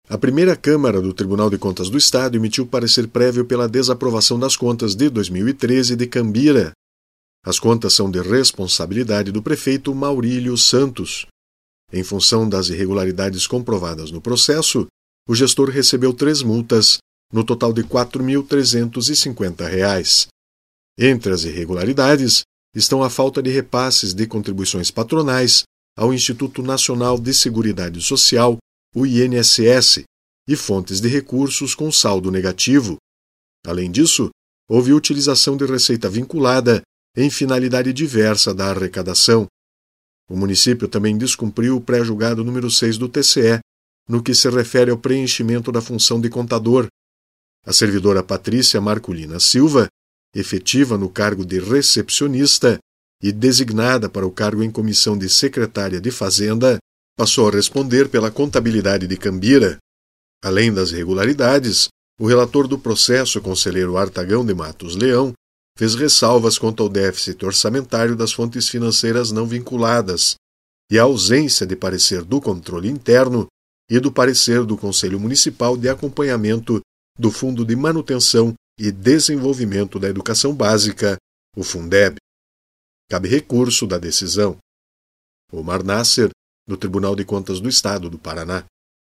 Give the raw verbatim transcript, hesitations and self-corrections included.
A primeira Câmara do Tribunal de Contas do Estado emitiu parecer prévio pela desaprovação das contas de dois mil e treze de Cambira. As contas são de responsabilidade do prefeito Maurílio Santos. Em função das irregularidades comprovadas no processo, o gestor recebeu três multas, no total de quatro mil trezentos e cinquenta reais. Entre as irregularidades estão a falta de repasses de contribuições patronais ao Instituto Nacional de Seguridade Social, o I N S S, e fontes de recursos com saldo negativo. Além disso, houve utilização de receita vinculada em finalidade diversa da arrecadação. O município também descumpriu o pré-julgado número seis do T C E, no que se refere ao preenchimento da função de contador. A servidora Patrícia Marculina Silva, efetiva no cargo de recepcionista e designada para o cargo em comissão de secretária de Fazenda, passou a responder pela contabilidade de Cambira. Além das irregularidades, o relator do processo, conselheiro Artagão de Matos Leão, fez ressalvas quanto ao déficit orçamentário das fontes financeiras não vinculadas e a ausência de parecer do controle interno e do parecer do Conselho Municipal de Acompanhamento do Fundo de Manutenção e Desenvolvimento da Educação Básica, o Fundeb. Cabe recurso da decisão. Omar Nasser, do Tribunal de Contas do Estado do Paraná.